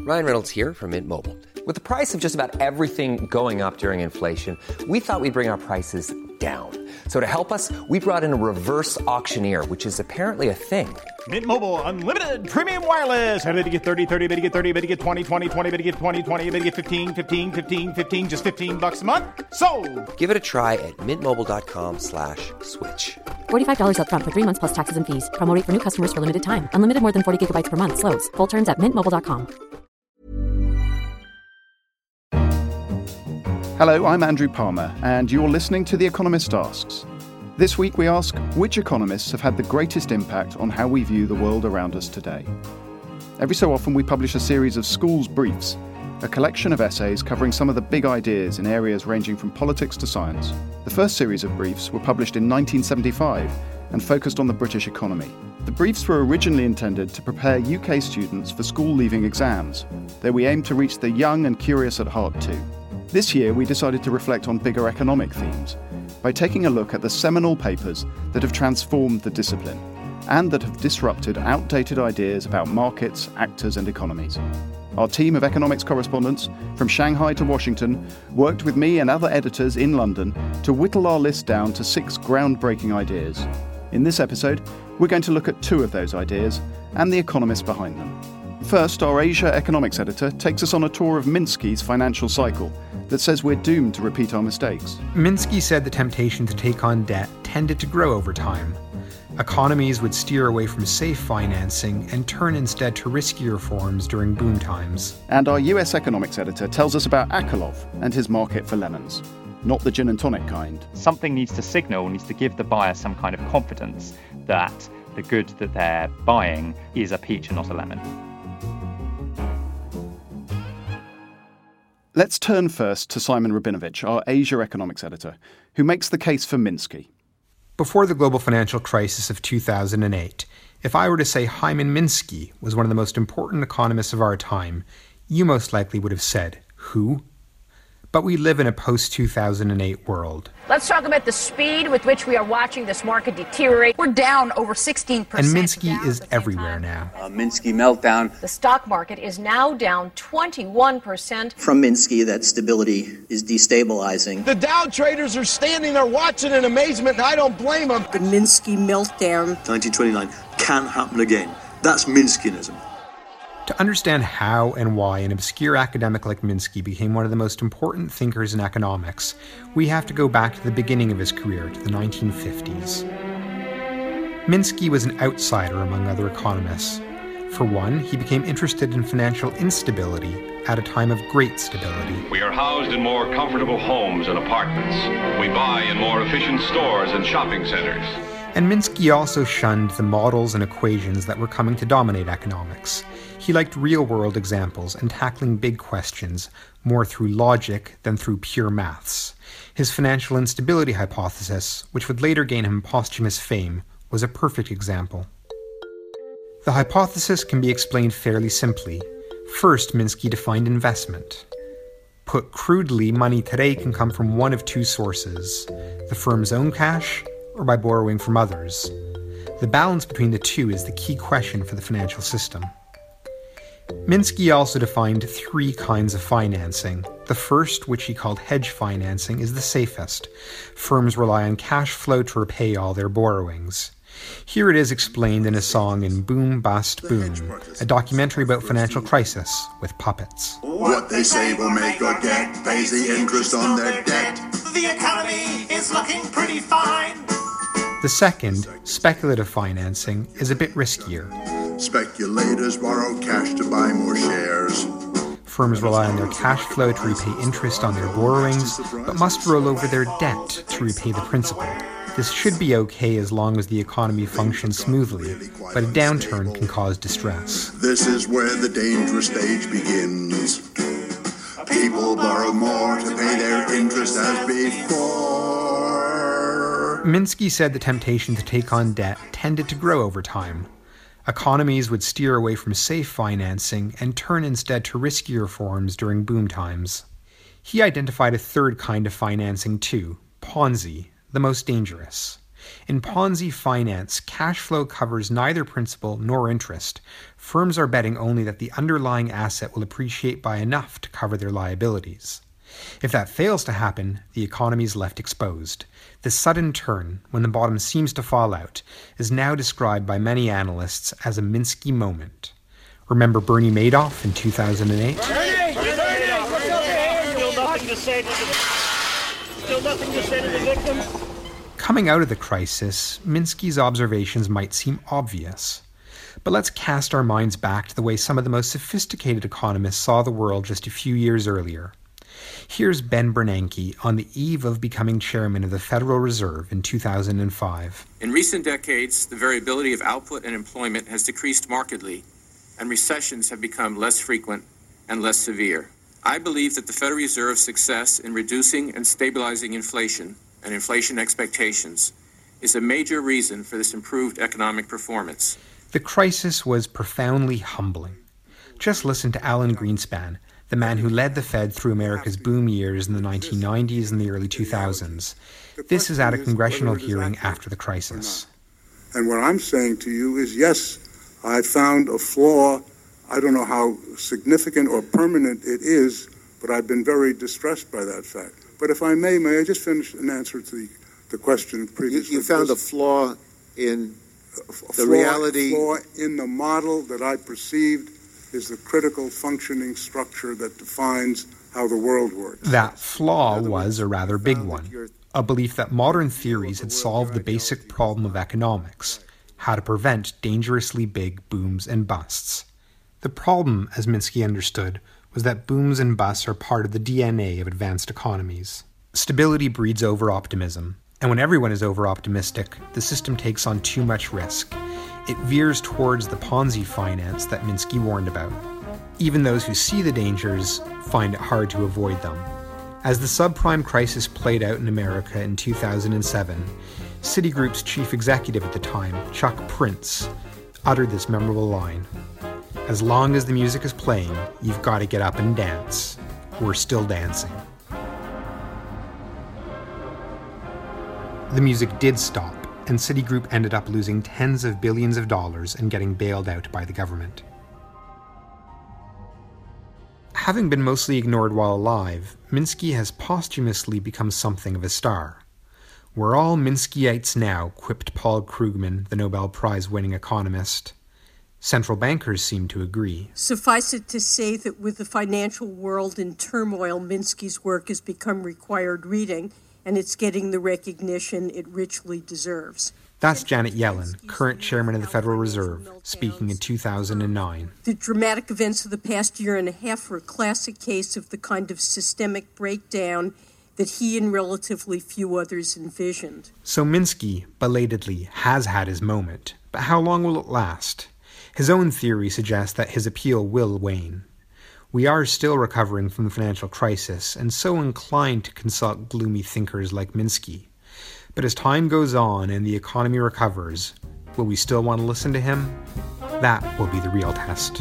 Ryan Reynolds here from Mint Mobile. With the price of just about everything going up during inflation, we thought we'd bring our prices down. So to help us, we brought in a reverse auctioneer, which is apparently a thing. Mint Mobile Unlimited Premium Wireless. How to get 30, 30, bit to get 30, bit to get 20, 20, 20, bit to get 20, 20, bit to get 15, 15, 15, 15, just $15 a month? Sold! Give it a try at mintmobile.com/switch. $45 up front for 3 months plus taxes and fees. Promo rate for new customers for limited time. Unlimited more than 40 gigabytes per month. Slows full terms at mintmobile.com. Hello, I'm Andrew Palmer, and you're listening to The Economist Asks. This week we ask, which economists have had the greatest impact on how we view the world around us today? Every so often we publish a series of Schools Briefs, a collection of essays covering some of the big ideas in areas ranging from politics to science. The first series of briefs were published in 1975 and focused on the British economy. The briefs were originally intended to prepare UK students for school-leaving exams, though we aim to reach the young and curious at heart too. This year we decided to reflect on bigger economic themes by taking a look at the seminal papers that have transformed the discipline and that have disrupted outdated ideas about markets, actors and economies. Our team of economics correspondents from Shanghai to Washington worked with me and other editors in London to whittle our list down to 6 groundbreaking ideas. In this episode, we're going to look at 2 of those ideas and the economists behind them. First, our Asia economics editor takes us on a tour of Minsky's financial cycle that says we're doomed to repeat our mistakes. Minsky said the temptation to take on debt tended to grow over time. Economies would steer away from safe financing and turn instead to riskier forms during boom times. And our US economics editor tells us about Akerlof and his market for lemons. Not the gin and tonic kind. Something needs to give the buyer some kind of confidence that the good that they're buying is a peach and not a lemon. Let's turn first to Simon Rabinovich, our Asia economics editor, who makes the case for Minsky. Before the global financial crisis of 2008, if I were to say Hyman Minsky was one of the most important economists of our time, you most likely would have said, who? But we live in a post-2008 world. Let's talk about the speed with which we are watching this market deteriorate. We're down over 16%. And Minsky is everywhere now. Minsky meltdown. The stock market is now down 21%. From Minsky, that stability is destabilizing. The Dow traders are standing there watching in amazement, and I don't blame them. The Minsky meltdown. 1929 can happen again. That's Minskianism. To understand how and why an obscure academic like Minsky became one of the most important thinkers in economics, we have to go back to the beginning of his career, to the 1950s. Minsky was an outsider among other economists. For one, he became interested in financial instability at a time of great stability. We are housed in more comfortable homes and apartments. We buy in more efficient stores and shopping centers. And Minsky also shunned the models and equations that were coming to dominate economics. He liked real-world examples and tackling big questions more through logic than through pure maths. His financial instability hypothesis, which would later gain him posthumous fame, was a perfect example. The hypothesis can be explained fairly simply. First, Minsky defined investment. Put crudely, money today can come from one of 2 sources: the firm's own cash or by borrowing from others. The balance between the 2 is the key question for the financial system. Minsky also defined 3 kinds of financing. The first, which he called hedge financing, is the safest. Firms rely on cash flow to repay all their borrowings. Here it is explained in a song in Boom Bust Boom, a documentary about financial crisis with puppets. What they say will make or get pays the interest on their debt. The economy is looking pretty fine. The second, speculative financing, is a bit riskier. Speculators borrow cash to buy more shares. Firms rely on their cash flow to repay interest on their borrowings, but must roll over their debt to repay the principal. This should be okay as long as the economy functions smoothly, but a downturn can cause distress. This is where the dangerous stage begins. People borrow more to pay their interest as before. Minsky said the temptation to take on debt tended to grow over time. Economies would steer away from safe financing and turn instead to riskier forms during boom times. He identified a third kind of financing too, Ponzi, the most dangerous. In Ponzi finance, cash flow covers neither principal nor interest. Firms are betting only that the underlying asset will appreciate by enough to cover their liabilities. If that fails to happen, the economy is left exposed. This sudden turn, when the bottom seems to fall out, is now described by many analysts as a Minsky moment. Remember Bernie Madoff in 2008? Still nothing to say to the victims? Coming out of the crisis, Minsky's observations might seem obvious. But let's cast our minds back to the way some of the most sophisticated economists saw the world just a few years earlier. Here's Ben Bernanke on the eve of becoming chairman of the Federal Reserve in 2005. In recent decades, the variability of output and employment has decreased markedly, and recessions have become less frequent and less severe. I believe that the Federal Reserve's success in reducing and stabilizing inflation and inflation expectations is a major reason for this improved economic performance. The crisis was profoundly humbling. Just listen to Alan Greenspan, the man who led the Fed through America's boom years in the 1990s and the early 2000s. This is at a congressional hearing after the crisis. And what I'm saying to you is, yes, I found a flaw. I don't know how significant or permanent it is, but I've been very distressed by that fact. But if I may I just finish an answer to the question previously? You found a flaw in the reality? A flaw in the model that I perceived is the critical functioning structure that defines how the world works. That flaw was a rather big one, a belief that modern theories had solved the basic problem of economics, how to prevent dangerously big booms and busts. The problem, as Minsky understood, was that booms and busts are part of the DNA of advanced economies. Stability breeds over-optimism, and when everyone is over-optimistic, the system takes on too much risk. It veers towards the Ponzi finance that Minsky warned about. Even those who see the dangers find it hard to avoid them. As the subprime crisis played out in America in 2007, Citigroup's chief executive at the time, Chuck Prince, uttered this memorable line: "As long as the music is playing, you've got to get up and dance. We're still dancing." The music did stop, and Citigroup ended up losing tens of billions of dollars and getting bailed out by the government. Having been mostly ignored while alive, Minsky has posthumously become something of a star. "We're all Minskyites now," quipped Paul Krugman, the Nobel Prize-winning economist. Central bankers seem to agree. Suffice it to say that with the financial world in turmoil, Minsky's work has become required reading, and it's getting the recognition it richly deserves. That's Janet Yellen, current chairman of the Federal Reserve, speaking in 2009. The dramatic events of the past year and a half were a classic case of the kind of systemic breakdown that he and relatively few others envisioned. So Minsky, belatedly, has had his moment, but how long will it last? His own theory suggests that his appeal will wane. We are still recovering from the financial crisis, and so inclined to consult gloomy thinkers like Minsky. But as time goes on and the economy recovers, will we still want to listen to him? That will be the real test.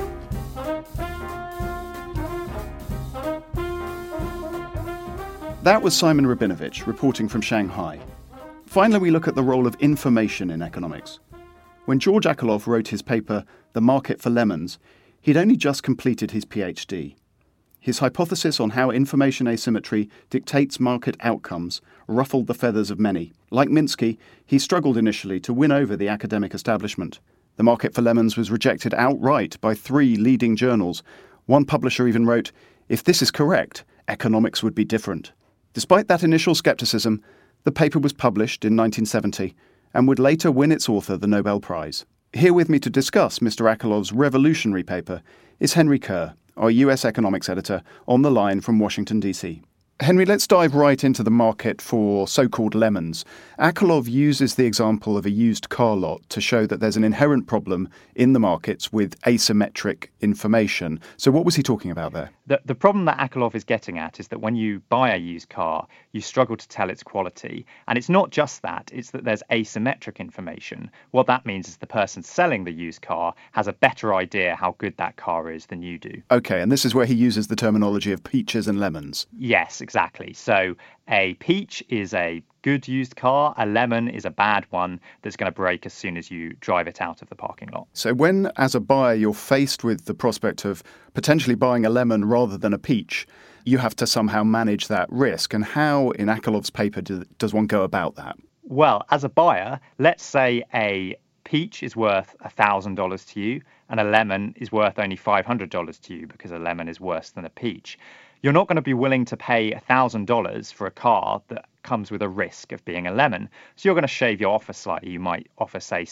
That was Simon Rabinovich reporting from Shanghai. Finally, we look at the role of information in economics. When George Akerlof wrote his paper, The Market for Lemons, he'd only just completed his PhD. His hypothesis on how information asymmetry dictates market outcomes ruffled the feathers of many. Like Minsky, he struggled initially to win over the academic establishment. The Market for Lemons was rejected outright by 3 leading journals. One publisher even wrote, "If this is correct, economics would be different." Despite that initial skepticism, the paper was published in 1970 and would later win its author the Nobel Prize. Here with me to discuss Mr. Akerlof's revolutionary paper is Henry Kerr, our US economics editor, on the line from Washington, D.C. Henry, let's dive right into the market for so-called lemons. Akerlof uses the example of a used car lot to show that there's an inherent problem in the markets with asymmetric information. So what was he talking about there? The problem that Akerlof is getting at is that when you buy a used car, you struggle to tell its quality. And it's not just that, it's that there's asymmetric information. What that means is the person selling the used car has a better idea how good that car is than you do. Okay, and this is where he uses the terminology of peaches and lemons. Yes, exactly. So a peach is a good used car, a lemon is a bad one that's going to break as soon as you drive it out of the parking lot. So when, as a buyer, you're faced with the prospect of potentially buying a lemon rather than a peach, you have to somehow manage that risk. And how, in Akerlof's paper, does one go about that? Well, as a buyer, let's say a peach is worth $1,000 to you and a lemon is worth only $500 to you because a lemon is worse than a peach. You're not going to be willing to pay $1,000 for a car that comes with a risk of being a lemon. So you're going to shave your offer slightly. You might offer, say,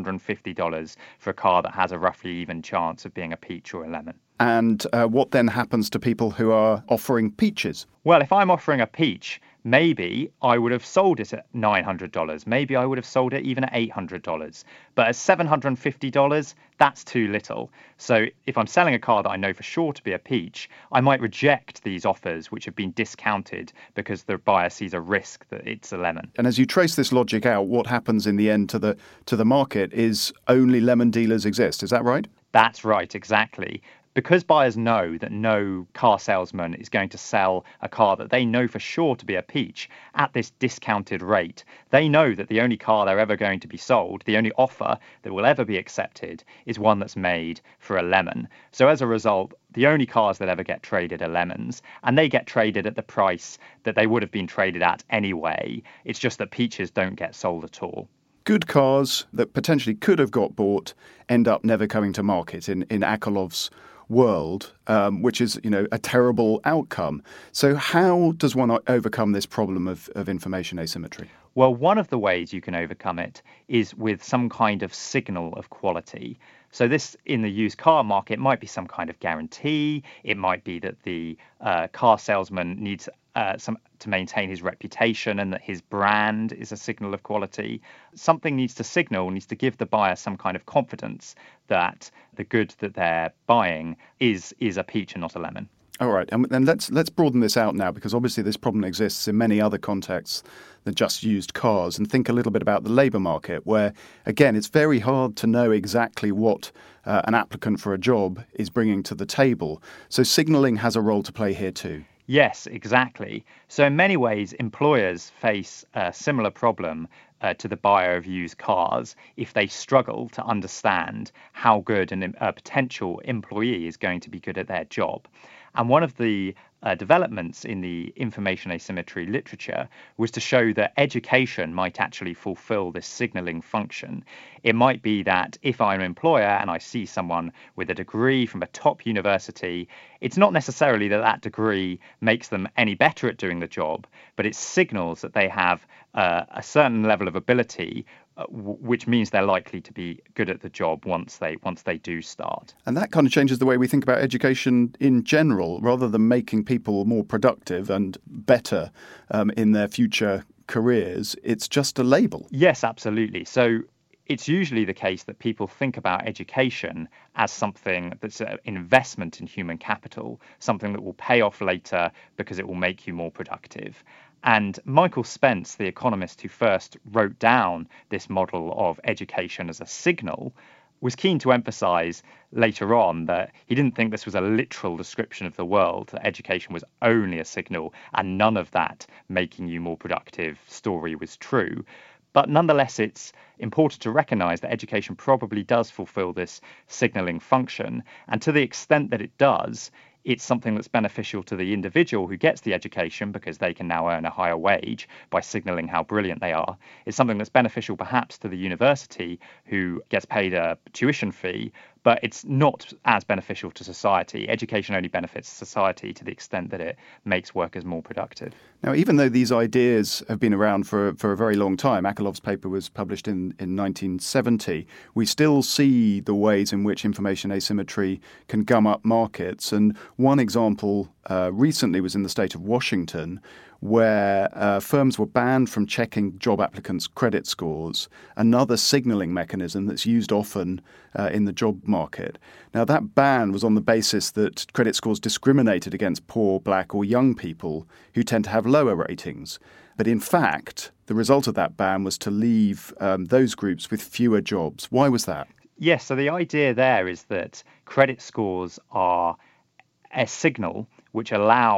$750 for a car that has a roughly even chance of being a peach or a lemon. And what then happens to people who are offering peaches? Well, if I'm offering a peach, maybe I would have sold it at $900. Maybe I would have sold it even at $800. But at $750, that's too little. So if I'm selling a car that I know for sure to be a peach, I might reject these offers which have been discounted because the buyer sees a risk that it's a lemon. And as you trace this logic out, what happens in the end to the market is only lemon dealers exist. Is that right? That's right, exactly. Because buyers know that no car salesman is going to sell a car that they know for sure to be a peach at this discounted rate, they know that the only car they're ever going to be sold, the only offer that will ever be accepted, is one that's made for a lemon. So as a result, the only cars that ever get traded are lemons, and they get traded at the price that they would have been traded at anyway. It's just that peaches don't get sold at all. Good cars that potentially could have got bought end up never coming to market in Akerlof's world, which is, a terrible outcome. So how does one overcome this problem of information asymmetry? Well, one of the ways you can overcome it is with some kind of signal of quality. So this, in the used car market, might be some kind of guarantee. It might be that the car salesman needs to maintain his reputation and that his brand is a signal of quality. Something needs to give the buyer some kind of confidence that the good that they're buying is a peach and not a lemon. All right, and let's broaden this out now, because obviously this problem exists in many other contexts than just used cars, and think a little bit about the labour market, where, again, it's very hard to know exactly what an applicant for a job is bringing to the table. So signalling has a role to play here too. Yes, exactly. So in many ways, employers face a similar problem to the buyer of used cars if they struggle to understand how good a potential employee is going to be good at their job. And one of the developments in the information asymmetry literature was to show that education might actually fulfill this signaling function. It might be that if I'm an employer and I see someone with a degree from a top university, it's not necessarily that degree makes them any better at doing the job, but it signals that they have a certain level of ability, which means they're likely to be good at the job once they do start. And that kind of changes the way we think about education in general. Rather than making people more productive and better in their future careers, it's just a label. Yes, absolutely. So it's usually the case that people think about education as something that's an investment in human capital, something that will pay off later because it will make you more productive. And Michael Spence, the economist who first wrote down this model of education as a signal, was keen to emphasize later on that he didn't think this was a literal description of the world, that education was only a signal and none of that making you more productive story was true. But nonetheless, it's important to recognize that education probably does fulfill this signaling function. And to the extent that it does, it's something that's beneficial to the individual who gets the education because they can now earn a higher wage by signaling how brilliant they are. It's something that's beneficial perhaps to the university who gets paid a tuition fee, but it's not as beneficial to society. Education only benefits society to the extent that it makes workers more productive. Now, even though these ideas have been around for a very long time, Akerlof's paper was published in 1970, we still see the ways in which information asymmetry can gum up markets. And one example recently was in the state of Washington, where firms were banned from checking job applicants' credit scores, another signalling mechanism that's used often in the job market. Now, that ban was on the basis that credit scores discriminated against poor, black or young people who tend to have lower ratings. But in fact, the result of that ban was to leave those groups with fewer jobs. Why was that? Yes, so the idea there is that credit scores are a signal which allow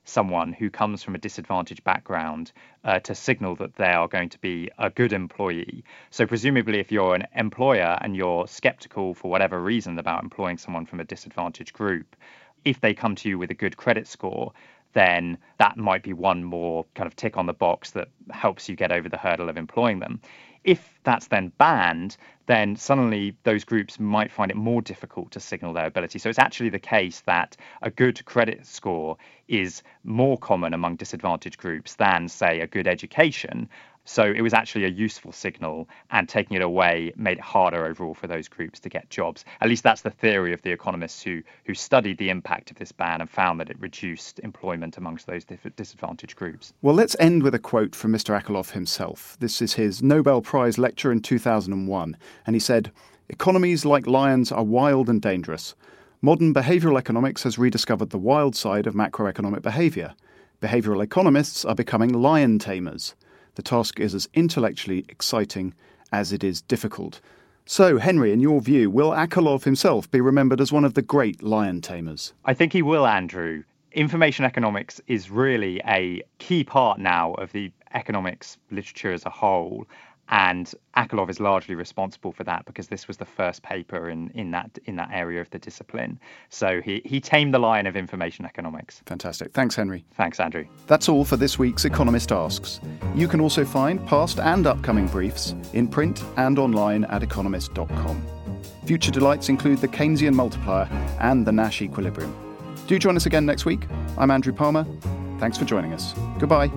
someone who comes from a disadvantaged background to signal that they are going to be a good employee. So presumably if you're an employer and you're skeptical for whatever reason about employing someone from a disadvantaged group, if they come to you with a good credit score, then that might be one more kind of tick on the box that helps you get over the hurdle of employing them. If that's then banned, then suddenly those groups might find it more difficult to signal their ability. So it's actually the case that a good credit score is more common among disadvantaged groups than, say, a good education. So it was actually a useful signal, and taking it away made it harder overall for those groups to get jobs. At least that's the theory of the economists who studied the impact of this ban and found that it reduced employment amongst those disadvantaged groups. Well, let's end with a quote from Mr. Akerlof himself. This is his Nobel Prize lecture in 2001, and he said, "Economies like lions are wild and dangerous. Modern behavioural economics has rediscovered the wild side of macroeconomic behaviour. Behavioural economists are becoming lion tamers. The task is as intellectually exciting as it is difficult." So, Henry, in your view, will Akerlof himself be remembered as one of the great lion tamers? I think he will, Andrew. Information economics is really a key part now of the economics literature as a whole. And Akerlof is largely responsible for that because this was the first paper in that area of the discipline. So he tamed the lion of information economics. Fantastic. Thanks, Henry. Thanks, Andrew. That's all for this week's Economist Asks. You can also find past and upcoming briefs in print and online at economist.com. Future delights include the Keynesian multiplier and the Nash equilibrium. Do join us again next week. I'm Andrew Palmer. Thanks for joining us. Goodbye.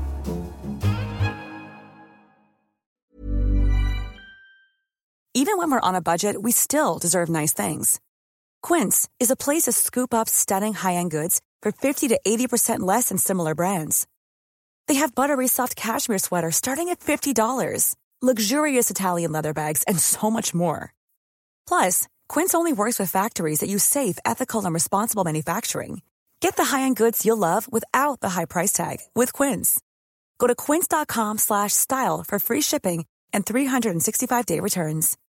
Even when we're on a budget, we still deserve nice things. Quince is a place to scoop up stunning high-end goods for 50 to 80% less than similar brands. They have buttery soft cashmere sweaters starting at $50, luxurious Italian leather bags, and so much more. Plus, Quince only works with factories that use safe, ethical, and responsible manufacturing. Get the high-end goods you'll love without the high price tag with Quince. Go to quince.com/style for free shipping and 365-day returns.